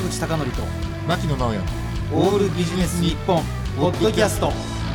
口貴教と牧野直哉オールビジネス日本ポッドキャスト。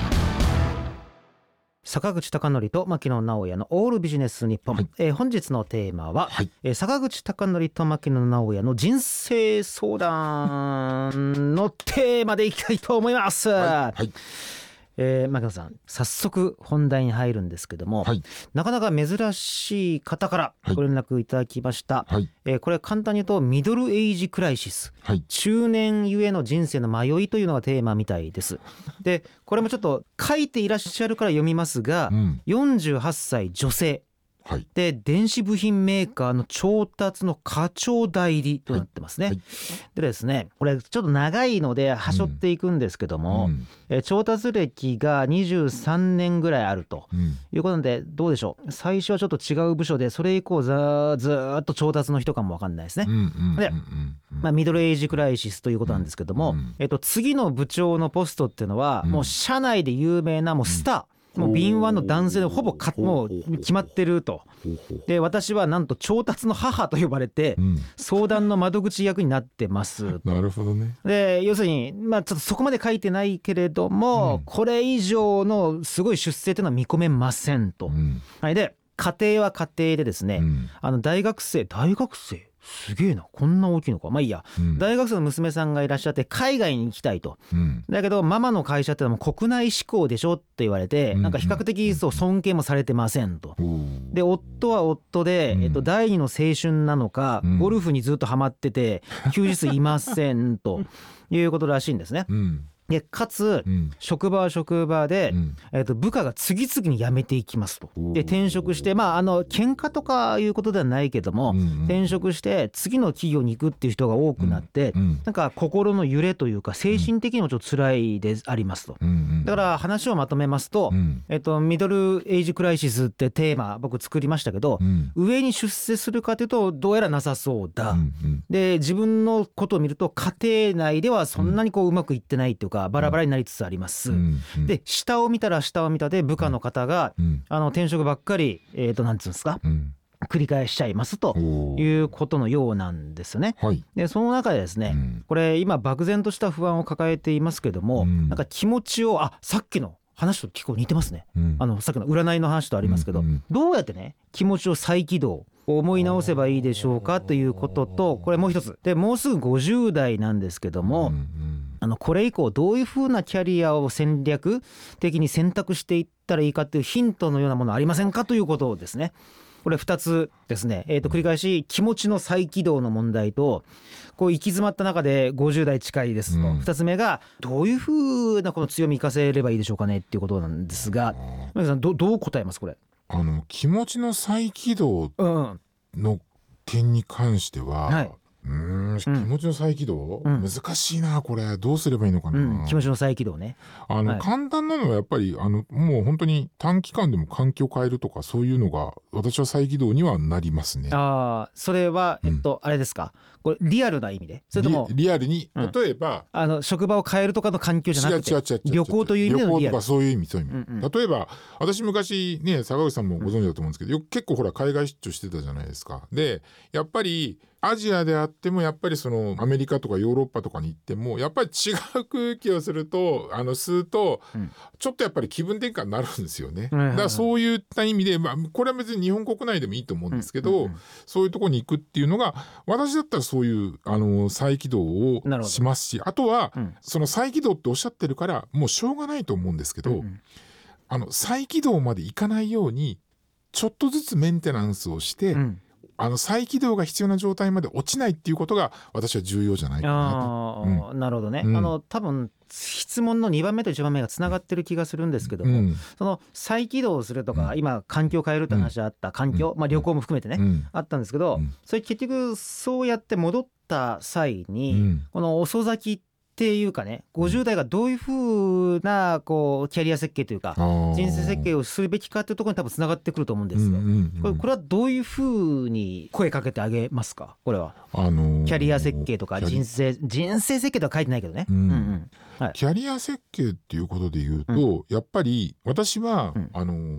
坂口貴教と牧野直哉のオールビジネス日本、本日のテーマは、坂口貴教と牧野直哉の人生相談のテーマでいきたいと思います。牧野さん、早速本題に入るんですけども、なかなか珍しい方からご連絡いただきました。これ簡単に言うとミドルエイジクライシス、中年ゆえの人生の迷いというのがテーマみたいです。でこれもちょっと書いていらっしゃるから読みますが、48歳女性で電子部品メーカーの調達の課長代理となってますね。でですね、これちょっと長いのではしょっていくんですけども、調達歴が23年ぐらいあるということで、どうでしょう、最初はちょっと違う部署で、それ以降ずっと調達の人かも分かんないですね。で、ミドルエイジクライシスということなんですけども、次の部長のポストっていうのはもう社内で有名なもうスター、もう敏腕の男性でほぼもう決まってると。で私はなんと調達の母と呼ばれて、相談の窓口役になってます。 なるほどね。 で要するに、ちょっとそこまで書いてないけれども、これ以上のすごい出世というのは見込めませんと。で家庭は家庭でですね、大学生すげえな、こんな大きいのか、いいや、大学生の娘さんがいらっしゃって海外に行きたいと、だけどママの会社ってのは国内志向でしょって言われて、なんか比較的そう尊敬もされてませんと。で夫は夫で、第二の青春なのか、ゴルフにずっとハマってて休日いませんということらしいんですね。でかつ、職場は職場で、部下が次々に辞めていきますと。で転職して、喧嘩とかいうことではないけども、転職して次の企業に行くっていう人が多くなって、なんか心の揺れというか精神的にもちょっと辛いでありますと。だから話をまとめますと、ミドルエイジクライシスってテーマ僕作りましたけど、上に出世するかというとどうやらなさそうだ。で自分のことを見ると家庭内ではそんなにうまくいってないっていうか、バラバラになりつつあります。で下を見たら下を見たで部下の方が、転職ばっかりなんていうんですか、繰り返しちゃいますということのようなんですよね。でその中でですね、これ今漠然とした不安を抱えていますけども、なんか気持ちをさっきの話と結構似てますね。さっきの占いの話とありますけど、どうやってね気持ちを再起動思い直せばいいでしょうかということと、これもう一つで、もうすぐ50代なんですけども、これ以降どういうふうなキャリアを戦略的に選択していったらいいかっていうヒントのようなものありませんかということをですね、これ2つですね。繰り返し気持ちの再起動の問題と、行き詰まった中で50代近いですと、2つ目がどういうふうなこの強み生かせればいいでしょうかねっていうことなんですが、皆さんどう答えますこれ。 気持ちの再起動の点に関しては、気持ちの再起動、難しいな、これどうすればいいのかな。 気持ちの再起動ね、 簡単なのはやっぱりもう本当に短期間でも環境を変えるとか、そういうのが私は再起動にはなりますね。 それはあれですか、これリアルな意味で、それともリアルに、例えば職場を変えるとかの環境じゃなくて、 違う旅行という意味でのリアル、 旅行とかそういう意味、例えば私昔ね、坂口さんもご存知だと思うんですけど、結構ほら海外出張してたじゃないですか。でやっぱりアジアであっても、やっぱりそのアメリカとかヨーロッパとかに行っても、やっぱり違う空気をすると吸うと、ちょっとやっぱり気分転換になるんですよね。だからそういった意味で、これは別に日本国内でもいいと思うんですけど、そういうところに行くっていうのが、私だったらそういう再起動をしますし、あとは、その再起動っておっしゃってるからもうしょうがないと思うんですけど、再起動までいかないようにちょっとずつメンテナンスをして、再起動が必要な状態まで落ちないっていうことが私は重要じゃないかなと。 なるほどね。多分質問の2番目と1番目がつながってる気がするんですけども、その再起動するとか、今環境を変えるって話あった、環境、旅行も含めてね、あったんですけど、それ結局そうやって戻った際に、この遅咲きっていうかね、50代がどういうふうなキャリア設計というか人生設計をするべきかというところに多分つながってくると思うんですよ。これはどういうふうに声かけてあげますか。これはキャリア設計とか人生設計とは書いてないけどね、キャリア設計っていうことで言うと、やっぱり私は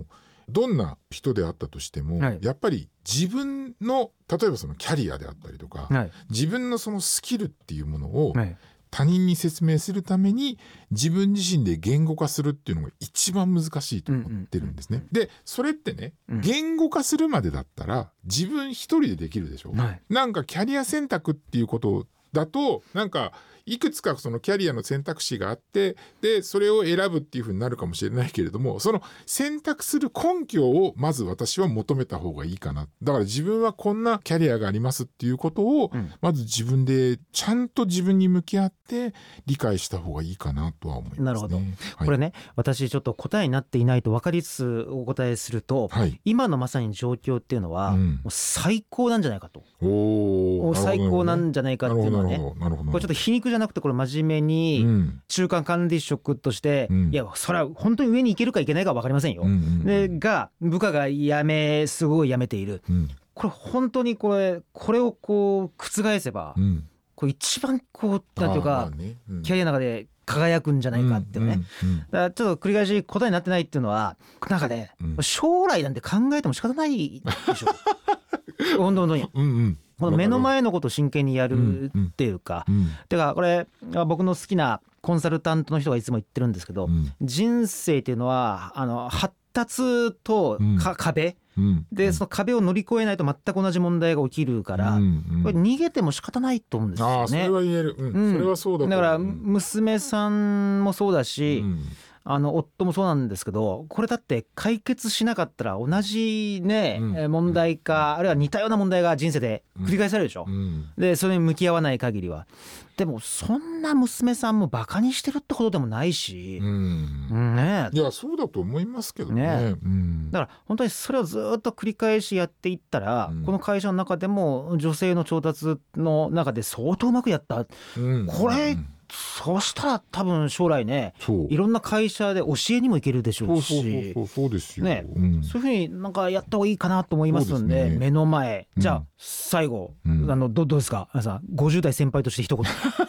どんな人であったとしても、 はい、 やっぱり自分の例えばそのキャリアであったりとか、はい、自分のそのスキルっていうものを、はい、他人に説明するために自分自身で言語化するっていうのが一番難しいと思ってるんですね。でそれってね、言語化するまでだったら自分一人でできるでしょ、はい、なんかキャリア選択っていうことだとなんかいくつかそのキャリアの選択肢があってでそれを選ぶっていう風になるかもしれないけれども、その選択する根拠をまず私は求めた方がいいかな。だから自分はこんなキャリアがありますっていうことをまず自分でちゃんと自分に向き合って理解した方がいいかなとは思いますね。 なるほど、はい、これね私ちょっと答えになっていないと分かりつつお答えすると、はい、今のまさに状況っていうのは、もう最高なんじゃないかと、最高なんじゃないかっていうのはね、これちょっと皮肉じゃなくてこれ真面目に中間管理職として、いやそれは本当に上に行けるかいけないか分かりませんよ、でが部下がすごい辞めている、これ本当にこれをこう覆せば、これ一番こうなんていうか、キャリアの中で輝くんじゃないかっていうね、だからちょっと繰り返し答えになってないっていうのはなんかね、将来なんて考えても仕方ないでしょ本当に、この目の前のことを真剣にやるっていうか、てかこれ僕の好きなコンサルタントの人がいつも言ってるんですけど、人生っていうのは発達と壁で、その壁を乗り越えないと全く同じ問題が起きるから、これ逃げても仕方ないと思うんですよね。 それは言える、それはそうだと思う。 だから娘さんもそうだし、夫もそうなんですけど、これだって解決しなかったら同じね、問題か、あるいは似たような問題が人生で繰り返されるでしょ、でそれに向き合わない限りは。でもそんな娘さんもバカにしてるってことでもないし、ね、 いやそうだと思いますけどね、 だから本当にそれをずっと繰り返しやっていったら、この会社の中でも女性の調達の中で相当うまくやった、これそうしたら多分将来ね、いろんな会社で教えにも行けるでしょうし、 そうですよね、そういうふうになんかやった方がいいかなと思いますんで、目の前、じゃあ最後、どうですか皆さん、50代先輩として一言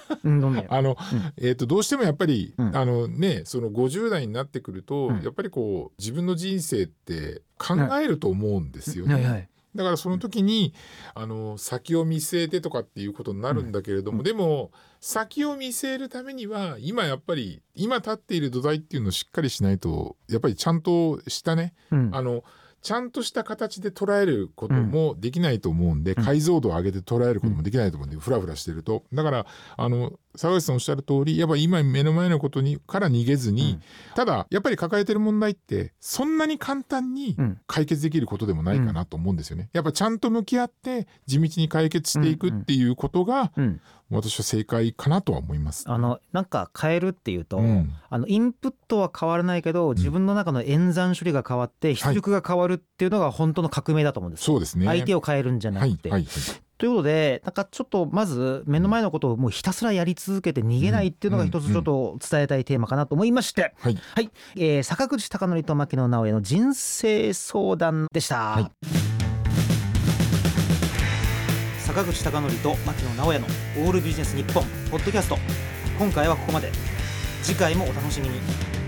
どうしてもやっぱり、その50代になってくると、やっぱりこう自分の人生って考えると思うんですよね、だからその時に先を見据えてとかっていうことになるんだけれども、でも先を見据えるためには今やっぱり今立っている土台っていうのをしっかりしないと、やっぱりちゃんとしたね、ちゃんとした形で捉えることもできないと思うんで、解像度を上げて捉えることもできないと思うんで、フラフラしてると。だから坂口さんおっしゃる通り、やっぱり今目の前のことにから逃げずに、ただやっぱり抱えてる問題ってそんなに簡単に解決できることでもないかなと思うんですよね。やっぱちゃんと向き合って地道に解決していくっていうことが、私は正解かなとは思います。 なんか変えるっていうと、インプットは変わらないけど自分の中の演算処理が変わって出力が変わるっていうのが本当の革命だと思うんです。 そうですね。 相手を変えるんじゃなくて、ということでなんかちょっとまず目の前のことをもうひたすらやり続けて逃げないっていうのが一つちょっと伝えたいテーマかなと思いまして、坂口孝則と牧野直哉の人生相談でした。坂口孝則と牧野直哉のオールビジネス日本ポッドキャスト、今回はここまで。次回もお楽しみに。